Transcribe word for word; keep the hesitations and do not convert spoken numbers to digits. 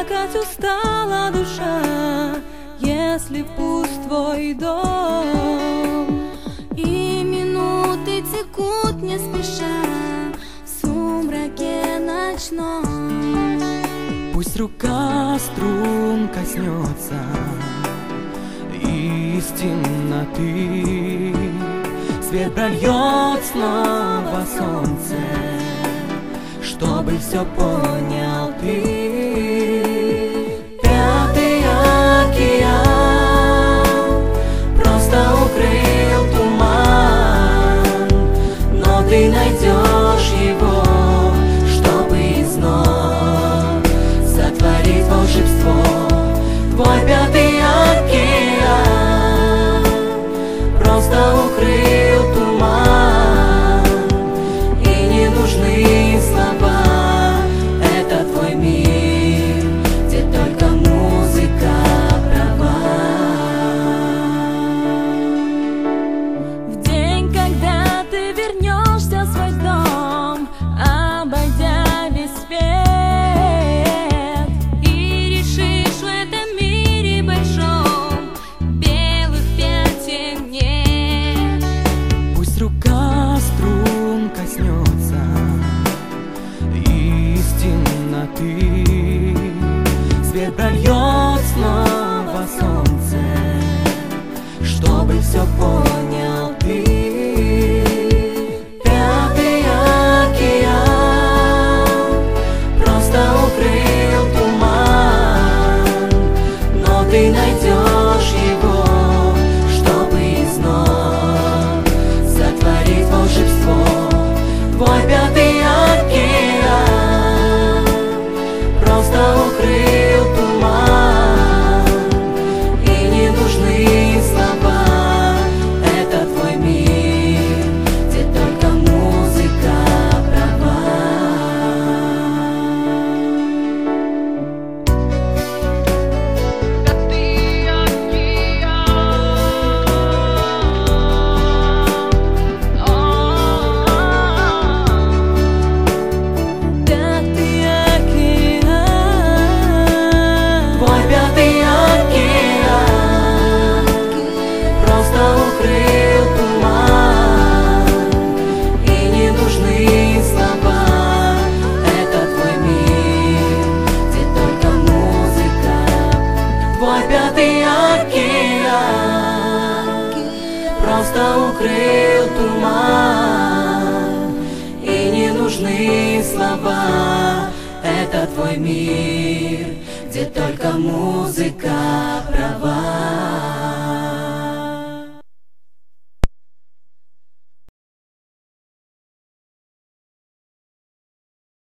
плакать устала душа, если пуст твой дом. И минуты текут не спеша в сумраке ночном. Пусть рука струн коснется из темноты, свет прольет снова солнце, чтобы все понял ты. Пятый океан просто укрыл туман, но ты найдешь его, чтобы вновь сотворить волшебство. Твой пятый океан просто укрыл туман, и не нужны слова. Это твой мир, где только музыка права. В день, когда ты вернешься в свой дом, обойдя весь свет, и решишь в этом мире большом белых пятен нет. Пусть рука струн коснется из темноты, свет прольет снова солнце, чтобы все понял ты. Пятый океан просто укрыл туман, но ты найдешь его, чтобы вновь сотворить волшебство. Твой пятый океан просто укрыл туман, и не нужны слова. Это твой мир, где только музыка права. Пятый океан, Твой пятый океан просто укрыл туман, и не нужны слова. Это твой мир, где только музыка. Твой пятый океан просто укрыл туман, и не нужны слова. Это твой мир, где только музыка права.